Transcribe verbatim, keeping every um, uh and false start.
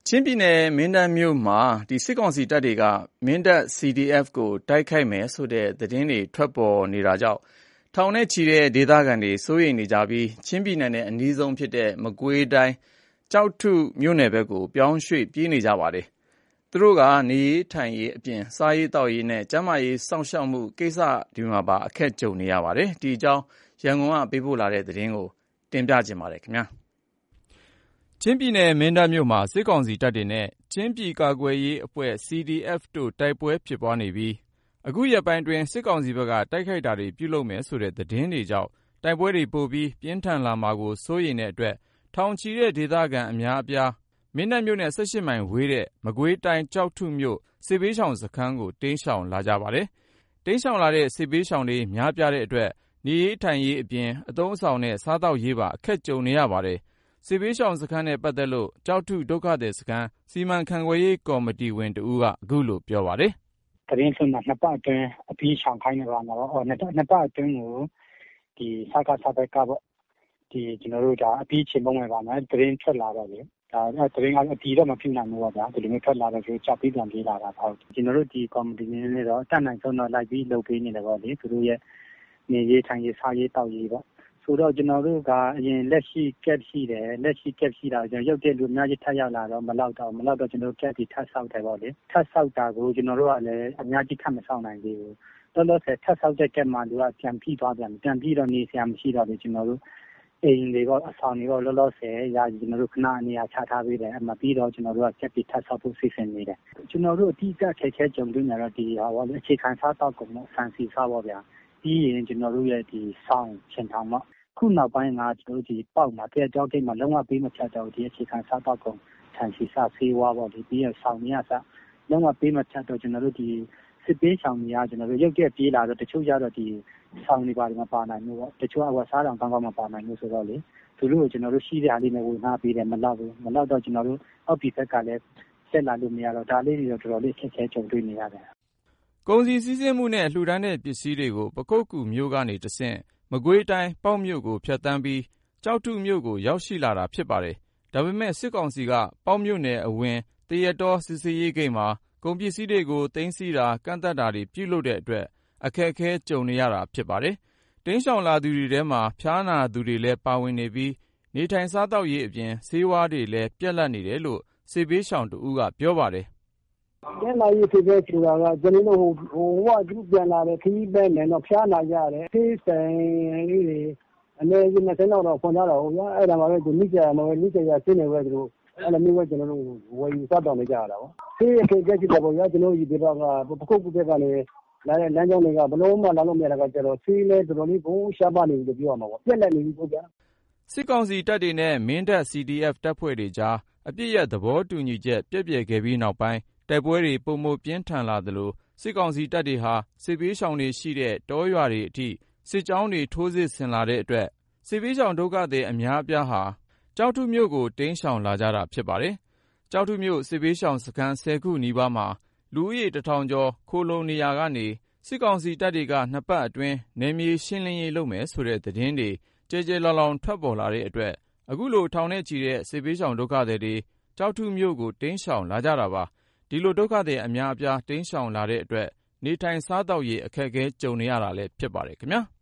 ချင်းပြည်နယ်မင်းတပ်မြို့မှာဒီစစ်ကောင်စီတပ်တွေကမင်းတပ် စီ ဒီ အက်ဖ် ကိုတိုက်ခိုက်မယ်ဆိုတဲ့သတင်းတွေထွက်ပေါ်နေတာကြောင့်ထောင်နဲ့ချီတဲ့ဒေသခံတွေစိုးရိမ်နေကြပြီးချင်းပြည်နယ်နဲ့အနီးဆုံးဖြစ်တဲ့မကွေးတိုင်းကျောက်ထုမြို့နယ်ဘက်ကိုပြောင်းရွှေ့ပြေးနေကြပါတယ်။သူတို့ကနေရေးထိုင်ရေးအပြင်စားရေးတောက်ရေးနဲ့ကျန်းမာရေးစောင့်ရှောက်မှုကိစ္စတွေမှာပါအခက်ကြုံနေရပါတယ်။ဒီအကြောင်းရန်ကုန်ကပေးပို့လာတဲ့သတင်းကိုတင်ပြခြင်းပါတယ်ခင်ဗျာ။ချင်းပြည်နယ်မင်းတပ်မြို့မှာစစ်ကောင်စီတပ်တွေနဲ့ချင်းပြည်ကာကွယ်ရေးအဖွဲ့ စီ ဒီ အက်ဖ် တို့တိုက်ပွဲဖြစ်ပွားနေပြီးအခုရက်ပိုင်းတွင်စစ်ကောင်စီဘက်ကတိုက်ခိုက်တာတွေပြုလုပ်မယ်ဆိုတဲ့သတင်းတွေကြောင့်တိုက်ပွဲတွေပိုပြီးပြင်းထန်လာမှာကိုစိုးရိမ်တဲ့အတွက်ထောင်ချီတဲ့ဒေသခံအများအပြားမင်းတပ်မြို့နဲ့ ၁၈ မိုင်ဝေးတဲ့မကွေးတိုင်းကျောက်ထုမြို့စစ်ဘေးရှောင်စခန်းကိုတိမ်းရှောင်လာကြပါတယ်။တိမ်းရှောင်လာတဲ့စစ်ဘေးရှောင်တွေများပြားတဲ့အတွက်နေရေးထိုင်ရေးအပြင်အသုံးအဆောင်နဲ့စားသောက်ရေးပါအခက်ကြုံနေရပါတယ်။စစ်ဘေးရှောင်စခန်းနဲ့ပတ်သက်လို့ကျောက်ထုဒုက္ခသည်စခန်းစီမံခန့်ခွဲရေးကော်မတီဝင်တဦးကအခုလိုပြောပါတယ်။သတင်းဆုံးမှာနှစ်ပတ်အတွင်းအပြီးရှောင်ခိုင်းနေပါတော့ဟောနှစ်နှစ်ပတ်အတွင်းကိုဒီစကားစားတဲ့ကပေါ့ဒီကျွန်တော်တို့ဒါအပြီးချိန်ပုံဝင်ပါမယ်သတင်းထွက်လာတော့လေဒါသတင်းကအတီးတော့မဖြစ်နိုင်ဘူးပေါ့ဗျာဒီလိုမျိုးထွက်လာတော့ဆိုချက်ပြီးပြန်ပြေးလာတာပေါ့ကျွန်တော်တို့ဒီကော်မတီနေနေတော့အတတ်နိုင်ဆုံးတော့လိုက်ပြီးလုပ်ပေးနေတယ်ပေါ့လေသူတို့ရဲ့နေရေးထိုင်ရေးစားရေးတောက်ရေးပေါ့ဆိုတော့ကျွန်တော်တို့ကအရင်လက်ရှိကက်ရှိတယ်လက်ရှိကက်ရှိတာကျွန်တော်ရုပ်တဲ့လူအများကြီးထပ်ရောက်လာတော့မလောက်တော့မလောက်တော့ကျွန်တော်တို့ကက်ဒီထပ်ဆောက်တယ်ပေါ့လေထပ်ဆောက်တာကိုကျွန်တော်တို့ကလည်းအများကြီးထပ်မဆောက်နိုင်သေးဘူးတော်တော်ဆက်ထပ်ဆောက်တဲ့ကက်မှာလူကပြန်ပြီးသွားပြန်ပြန်ပြီးတော့နေစရာမရှိတော့လေကျွန်တော်တို့အိမ်တွေပေါ့အဆောင်တွေပေါ့လောလောဆယ်ရာကျွန်တော်တို့ခဏနေရာချထားပေးတယ်အမှပြီးတော့ကျွန်တော်တို့ကကက်ဒီထပ်ဆောက်ဖို့စီစဉ်နေတယ်ကျွန်တော်တို့အတိအကျခဲခဲကြုံတွေ့နေတော့ဒီဟာပေါ့လေအခြေခံစားတော့ကုန်တော့ဆန်စီစားပေါ့ဗျာပြီးရင်ကျွန်တော်တို့ရဲ့ဒီဆောင်းချင်ထောင်ပေါ့ခုနောက်ပိုင်းကကျွန်တော်တို့ဒီပေါက်မှာတဲ့ကြောက်ကိတ်မှာလုံးဝပေးမဖြတ်တော့ဒီအခြေခံစားတော့ကုန်ဆန်စီစားဆေးဝါးပေါ့ဒီပြီးရဆောင်းမြတ်စားလုံးဝပေးမဖြတ်တော့ကျွန်တော်တို့ဒီစစ်ပေးဆောင်ကြီးကကျွန်တော်တို့ရုပ်ရက်ပြေးလာတော့တချို့ကြတော့ဒီဆောင်းနေပါတယ်မပါနိုင်ဘူးပေါ့တချို့ကစားတောင်ကောင်းကောင်းမပါနိုင်ဘူးဆိုတော့လေသူတို့ကိုကျွန်တော်တို့ရှိတဲ့အလေးနဲ့ဝင်ထားပေးတယ်မလောက်ဘူးမလောက်တော့ကျွန်တော်တို့အောက်ဒီဘက်ကလည်းဆက်လာလို့မရတော့ဒါလေးတွေတော့တော်တော်လေးခက်ခဲကြုံတွေ့နေရတယ်ကုန်စည်စည်းစိမ်မှုနဲ့လှူဒန်းတဲ့ပစ္စည်းတွေကိုပကုတ်ကူမြို့ကနေတဆင့်မကွေးတိုင်းပေါက်မြို့ကိုဖြတ်တန်းပြီးကျောက်ထုမြို့ကိုရောက်ရှိလာတာဖြစ်ပါတယ်။ဒါပေမဲ့စစ်ကောင်စီကပေါက်မြို့နယ်အဝင်တရတော်စစ်စေးရေးဂိတ်မှာကုန်ပစ္စည်းတွေကိုသိမ်းဆည်းတာကန့်သတ်တာတွေပြုလုပ်တဲ့အတွက်အခက်အခဲကြုံနေရတာဖြစ်ပါတယ်။တိမ်းရှောင်လာသူတွေထဲမှာဖျားနာသူတွေလည်းပါဝင်နေပြီးနေထိုင်စားသောက်ရေးအပြင်ဆေးဝါးတွေလည်းပြတ်လတ်နေတယ်လို့စစ်ဘေးရှောင်တဦးကပြောပါတယ်။ကျန်းမာရေးဖြစ်တဲ့ဆိုတာကကျွန်တော်တို့ဟိုဟိုကသူပြန်လာတဲ့ခီးပဲနဲ့တော့ဖျားနာကြတယ်ဆေးဆိုင်လေးတွေအနေနဲ့နှစ်ဆယ်လောက်တော့ဖွင့်ထားတော့ဗျာအဲ့ဒါမှပဲဒီမိကြမှာပဲမိကြရဆင်းနေပဲသူတို့အဲ့လိုမျိုးပဲကျွန်တော်တို့ဝယ်ယူစားတော့နေကြရတာပေါ့ဆေးအခက်အခဲရှိတယ်ပေါ့ဗျာကျွန်တော်ဒီဘက်ကပခုတ်ကူဘက်ကလည်းလာတဲ့လမ်းကြောင်းတွေကဘလုံးမလာလို့မရတာကကျတော့ဆေးလဲတော်တော်လေးဘုံရှားပါနေပြီလို့ပြောရမှာပေါ့ပြက်လက်နေပြီပေါ့ဗျာစစ်ကောင်စီတပ်တွေနဲ့မင်းတပ် စီ ဒီ အက်ဖ် တပ်ဖွဲ့တွေကြားအပြစ်ရသဘောတူညီချက်ပြည့်ပြည့်ခဲ့ပြီးနောက်ပိုင်းတိုက်ပွဲတွေပုံမပြင်းထန်လာသလိုစစ်ကောင်စီတပ်တွေဟာစစ်ဘေးရှောင်တွေရှိတဲ့တောရွာတွေအထိစစ်ကြောင်းတွေထိုးစစ်ဆင်လာတဲ့အတွက်စစ်ဘေးရှောင်ဒုက္ခသည်အများအပြားဟာကျောက်ထုမြို့ကိုတိမ်းရှောင်လာကြတာဖြစ်ပါတယ်။ကျောက်ထုမြို့စစ်ဘေးရှောင်စခန်းဆယ်ခုနီးပါးမှာလူဦးရေတစ်ထောင်ကျော်ခိုလုံနေရာကနေစစ်ကောင်စီတပ်တွေကနှစ်ပတ်အတွင်းနယ်မြေရှင်းလင်းရေးလုပ်မယ်ဆိုတဲ့သတင်းတွေကြဲကြဲလောင်လောင်ထွက်ပေါ်လာတဲ့အတွက်အခုလိုထောင်နဲ့ချီတဲ့စစ်ဘေးရှောင်ဒုက္ခသည်တွေကျောက်ထုမြို့ကိုတိမ်းရှောင်လာကြတာပါဒီလိုဒုက္ခသည်အများအပြားတိမ်းရှောင်လာတဲ့အတွက်နေထိုင်စားသောက်ရေးအခက်အခဲကြုံနေရတာလည်းဖြစ်ပါတယ်ခင်ဗျာ